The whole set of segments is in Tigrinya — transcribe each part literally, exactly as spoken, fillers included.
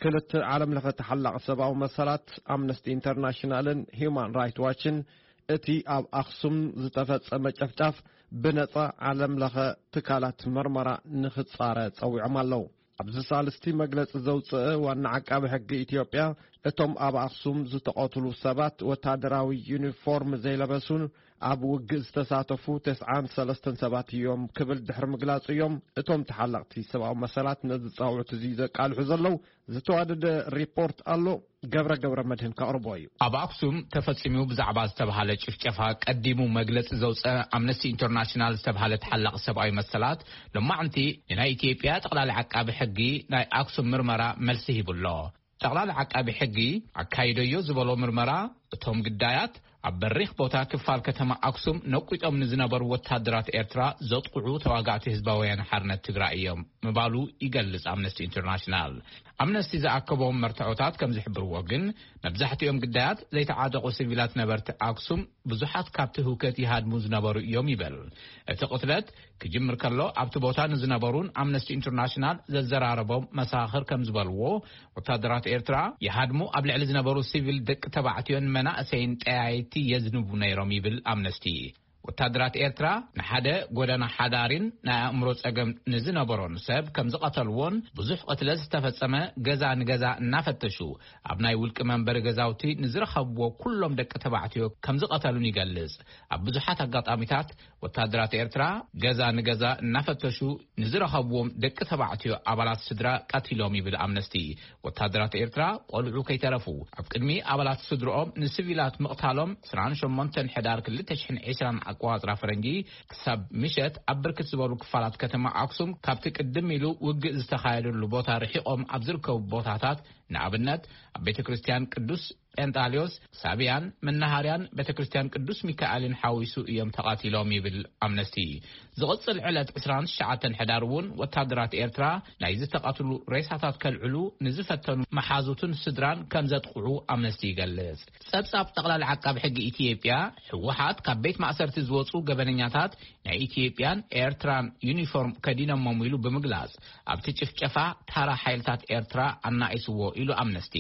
ክልተ ዓለም ለኸ ተሓላቕ ሰብኣዊ መሰላት ኣምነስቲ ኢንተርናሽናልን ሂውማን ራይት ዋችን እቲ ኣብ ኣክሱም ዝተፈጸመ ጨፍጫፍ ብነጻ ዓለም ለኸ ትካላት መርመራ ንኽጻረ ጸዊዖም ኣለዉ። ኣብዚ ሳልስቲ መግለጺ ዘውፅአ ዋና ዓቃቢ ሕጊ ኢትዮጵያ እቶም ኣብ ኣክሱም ዝተቐትሉ ሰባት ወታደራዊ ዩኒፎርም ዘይለበሱን ኣብ ውግእ ዝተሳተፉ ተስዓን ሰለስተን ሰባት እዮም ክብል ድሕሪ ምግላጽ እዮም እቶም ተሓላቕቲ ሰብኣዊ መሰላት ነዚ ጻውዕት እዚ ዘቃልሑ ዘለዉ ዝተዋደደ ሪፖርት ኣሎ ገብረ ገብረ መድህን ከቕርቦ እዩ። ኣብ ኣክሱም ተፈጺሙ ብዛዕባ ዝተባሃለ ጭፍጨፋ ቀዲሙ መግለጽ ዘውፅአ ኣምነስቲ ኢንተርናሽናል ዝተባሃለ ተሓላቕ ሰብኣዊ መሰላት ሎማዓንቲ ናይ ኢትዮጵያ ጠቕላላ ዓቃቢ ሕጊ ናይ ኣክሱም ምርመራ መልሲ ሂቡሎ። ጠቕላላ ዓቃቢ ሕጊ ኣካይደዮ ዝበሎ ምርመራ እቶም ግዳያት ኣብ በሪኽ ቦታ ክፋል ከተማ ኣክሱም ነቂጦም ንዝነበሩ ወታደራት ኤርትራ ዘጥቁዑ ተዋጋእቲ ህዝባዊ ወያነ ሓርነት ትግራይ እዮም ምባሉ ይገልጽ ኣምነስቲ ኢንተርናሽናል። ኣምነስቲ ዝኣከቦም መርትዖታት ከም ዝሕብርዎ ግን መብዛሕትኦም ግዳያት ዘይተዓደቁ ሲቪላት ነበርቲ ኣክሱም ብዙሓት ካብቲ ህውከት ይሃድሙ ዝነበሩ እዮም ይበል። እቲ ቅትለት ክጅምር ከሎ ኣብቲ ቦታ ንዝነበሩን ኣምነስቲ ኢንተርናሽናል ዘዘራረቦም መሳኽር ከም ዝበልዎ ወታደራት ኤርትራ ይሃድሙ ኣብ ልዕሊ ዝነበሩ ሲቪል ደቂ ተባዕትዮን መናእሰይን ጠያይቲ የዝንቡ ነይሮም ይብል ኣምነስቲ። ወታደራት ኤርትራ ንሓደ ጎደና ሓዳሪን ናይ ኣእምሮ ጸገም ንዝነበሮን ሰብ ከም ዝቐተልዎን ብዙሕ ቅትለት ዝተፈጸመ ገዛ ንገዛ እናፈተሹ ኣብ ናይ ውልቂ መንበሪ ገዛውቲ ንዝረኸብዎ ኩሎም ደቂ ተባዕትዮ ከም ዝቐተሉን ይገልጽ። ኣብ ብዙሓት ኣጋጣሚታት ወታደራት ኤርትራ ገዛ ንገዛ እናፈተሹ ንዝረኸብዎም ደቂ ተባዕትዮ ኣባላት ስድራ ቀቲሎም ይብል ኣምነስቲ። ወታደራት ኤርትራ ቆልዑ ከይተረፉ ኣብ ቅድሚ ኣባላት ስድሮኦም ንሲቪላት ምቕታሎም عشرين وثمانية ሕዳር ክልተ ሽሕን ዒስራን ኣቋጽራ ፈረንጂ ክሳብ ምሸት ኣብ ብርክት ዝበሉ ክፋላት ከተማ ኣክሱም ካብቲ ቅድም ኢሉ ውግእ ዝተኻየደሉ ቦታ ርሒቆም ኣብ ዝርከቡ ቦታታት ንኣብነት ኣብ ቤተ ክርስቲያን ቅዱስ ጴንጣሊዮስ ሳቢያን መናሃርያን ቤተ ክርስቲያን ቅዱስ ሚካኤልን ሓዊሱ እዮም ተቃቲሎም ይብል ኣምነስቲ። ዝቕጽል ዕለት عشرين وتسعة ሕዳር እውን ወታደራት ኤርትራ ናይ ዝተቃተሉ ሬሳታት ከልዕሉ ንዝፈተኑ መሓዙትን ስድራን ከም ዘጥቁዑ ኣምነስቲ ይገልጽ። ጸብጻብ ጠቕላላ ዓቃቢ ሕጊ ኢትዮጵያ ሕወሓት ካብ ቤት ማእሰርቲ ዝወጹ ገበነኛታት ናይ ኢትዮጵያን ኤርትራን ዩኒፎርም ከዲኖም ኢሉ ብምግላጽ ኣብቲ ጭፍጨፋ ታራ ሓይልታት ኤርትራ ኣናኢስዎ ኢሉ ኣምነስቲ።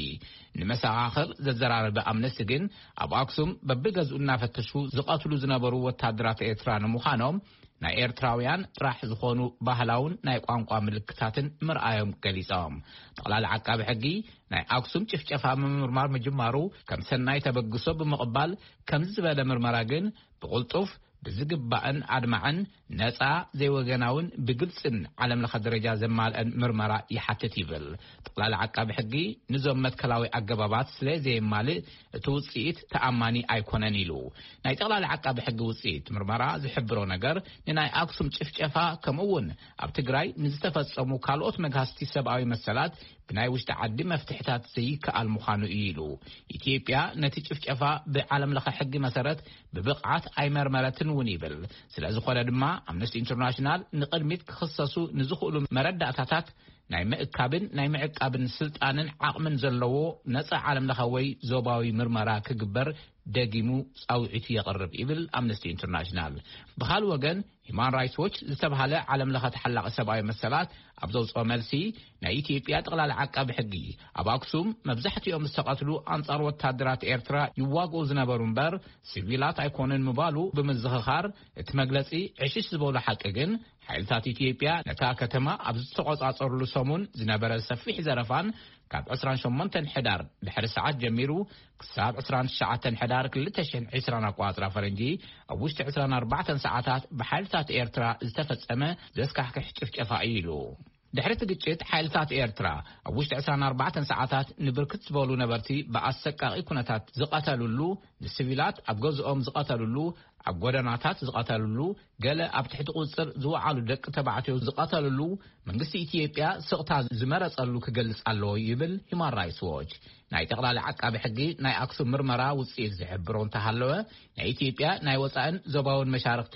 ንመሰኻኽር ዘዘራረበ ኣምነስቲ ግን ኣብ ኣክሱም በብገዝኡ እናፈተሹ ዝቐትሉ ዝነበሩ ወታደራት ኤርትራ ንምዃኖም ናይ ኤርትራውያን ጥራሕ ዝኾኑ ባህላውን ናይ ቋንቋ ምልክታትን ምርኣዮም ገሊጾም። ጠቕላላ ዓቃቢ ሕጊ ናይ ኣክሱም ጭፍጨፋ ምርማር ምጅማሩ ከም ሰናይ ተበግሶ ብምቕባል ከም ዝበለ ምርመራ ግን ብቕልጡፍ ብዝግባእን ኣድማዕን ነፃ ዘይወገናውን ብግልጽን ዓለም ለኸ ደረጃ ዘማልአን ምርመራ ይሓትት ይብል። ጠቕላላ ዓቃቢ ሕጊ ንዞም መትከላዊ ኣገባባት ስለ ዘየማልእ እቲ ውፅኢት ተኣማኒ ኣይኮነን ኢሉ። ናይ ጠቕላላ ዓቃቢ ሕጊ ውፅኢት ምርመራ ዝሕብሮ ነገር ንናይ ኣክሱም ጭፍጨፋ ከምኡውን ኣብ ትግራይ ንዝተፈጸሙ ካልኦት መግሃስቲ ሰብኣዊ መሰላት ብናይ ውሽጢ ዓዲ መፍትሕታት ዘይከኣል ምዃኑ ኢሉ። ኢትዮጵያ ነቲ ጭፍጨፋ ብዓለም ለኸ ሕጊ መሰረት ብብቕዓት ኣይመርመረትን እውን ይብል። ስለዝኾነ ድማ ኣምነስቲ ኢንተርናሽናል ንቅድሚት ክኽሰሱ ንዝኽእሉ መረዳእታታት ናይ ምእካብን ናይ ምዕቃብን ስልጣንን ዓቕምን ዘለዎ ነፃ ዓለም ለኸ ወይ ዞባዊ ምርመራ ክግበር ደጊሙ ጻውዒቱ የቕርብ ይብል ኣምነስቲ ኢንተርናሽናል። ብኻልእ ወገን ሂውማን ራይትስ ዎች ዝተባሃለ ዓለም ለኸ ተሓላቒ ሰብኣዊ መሰላት ኣብ ዘውፅኦ መልሲ ናይ ኢትዮጵያ ጠቕላላ ዓቃቢ ሕጊ ኣብ ኣክሱም መብዛሕትኦም ዝተቐትሉ ኣንጻር ወታደራት ኤርትራ ይዋግኡ ዝነበሩ እምበር ሲቪላት ኣይኮኑን ምባሉ ብምዝኽኻር እቲ መግለጺ ዕሽሽ ዝበሉ ሓቂ ግን ሓይልታት ኢትዮጵያ ነታ ከተማ ኣብ ዝተቆጻጸሩሉ ሰሙን ዝነበረ ሰፊሕ ዘረፋን ካብ عشرين وثمانية ሕዳር ድሕሪ ሰዓት ጀሚሩ ክሳብ عشرين وتسعة ሕዳር ክልተ ሽሕን ዒስራን ኣቋጽራ ፈረንጂ ኣብ ውሽጢ عشرين وأربعة ሰዓታት ብሓይልታት ኤርትራ ዝተፈጸመ ዘስካሕክሕ ጭፍጨፋ ኢሉ። ድሕሪ እቲ ግጭት ሓይልታት ኤርትራ ኣብ ውሽጢ عشرين وأربعة ሰዓታት ንብርክት ዝበሉ ነበርቲ ብኣሰቃቂ ኩነታት ዝቐተሉሉ ንሲቪላት ኣብ ገዝኦም ዝቐተሉሉ ኣብ ጎደናታት ዝቐተሉሉ ገለ ኣብ ትሕቲ ቁጽር ዝወዓሉ ደቂ ተባዕትዮ ዝቐተሉሉ መንግስቲ ኢትዮጵያ ስቕታ ዝመረጸሉ ክገልጽ ኣለዎ ይብል ሂውማን ራይትስ ዎች። ናይ ጠቕላላ ዓቃቢ ሕጊ ናይ ኣክሱም ምርመራ ውፅኢት ዝሕብሮ እንተሃለወ ናይ ኢትዮጵያ ናይ ወፃእን ዞባውን መሻርክቲ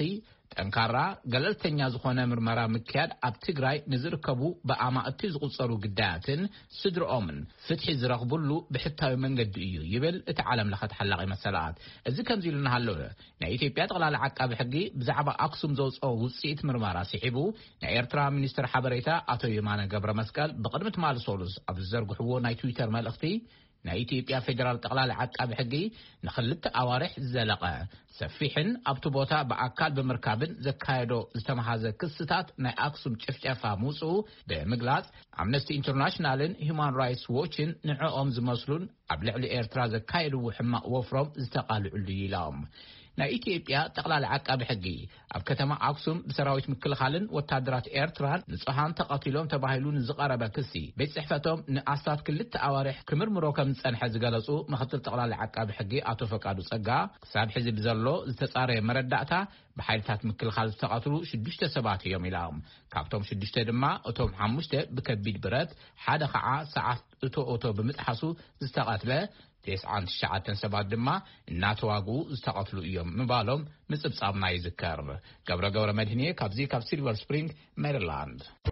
ጠንካራ ገለልተኛ ዝኾነ ምርመራ ምክያድ ኣብ ትግራይ ንዝርከቡ በኣማእቲ ዝቁጸሩ ግዳያትን ስድሮኦምን ፍትሒ ዝረኽብሉ ብሕታዊ መንገዲ እዩ ይብል እቲ ዓለም ለኸ ተሓላቒ መሰላት እዚ ከምዚ ኢሉ እናሃለወ ናይ ኢትዮጵያ ጠቕላላ ዓቃቢ ሕጊ ብዛዕባ ኣክሱም ዘውፅኦ ውፅኢት ምርመራ ሲሒቡ ናይ ኤርትራ ሚኒስትር ሓበሬታ ኣቶ የማነ ገብረ መስቀል ብቅድሚ ትማል ሶሉስ ኣብ ዝዘርግሕዎ ናይ ትዊተር መልእኽቲ ናይ ኢትዮጵያ ፌደራል ጠቅላላ ዓቃቢ ሕጊ ንኽልተ ኣዋርሕ ዘለቐ ሰፊሕን ኣብቲ ቦታ በኣካል ብምርካብን ዘካየዶ ዝተመሃዘ ክስታት ናይ ኣክሱም ጭፍጨፋ ምውፅኡ ብምግላጽ ኣምነስቲ ኢንተርናሽናልን ሂውማን ራይትስ ዎችን ንዕኦም ዝመስሉን ኣብ ልዕሊ ኤርትራ ዘካየድዎ ሕማቕ ወፍሮም ዝተቃልዑሉ ኢሎም ናይ ኢትዮጵያ ጠቅላላ ዓቃቢ ሕጊ ኣብ ከተማ ኣክሱም ብሰራዊት ምክልኻልን ወታደራት ኤርትራን ንጹሃን ተቐቲሎም ተባሂሉን ዝቐረበ ክሲ ቤት ጽሕፈቶም ንኣስታት ክልተ ኣዋርሕ ክምርምሮ ከም ዝጸንሐ ዝገለጹ ምክትል ጠቅላላ ዓቃቢ ሕጊ ኣቶ ፈቃዱ ጸጋ ክሳብ ሕዚ ብዘሎ ዝተጻረየ መረዳእታ ብሓይልታት ምክልኻል ዝተቐትሉ ሽዱሽተ ሰባት እዮም ኢሎም ካብቶም ሽዱሽተ ድማ እቶም ሓሙሽተ ብከቢድ ብረት ሓደ ከዓ ሰዓት እቶ ኦቶ ብምጥሓሱ ዝተቐትለ تسعة تشعة سبعة دما الناتواجو استقتلوا يوم مبالهم مصبصاب ما يذكر قبر قبر مدينة كابزي كاب سيلفر سبرينغ ميرلاند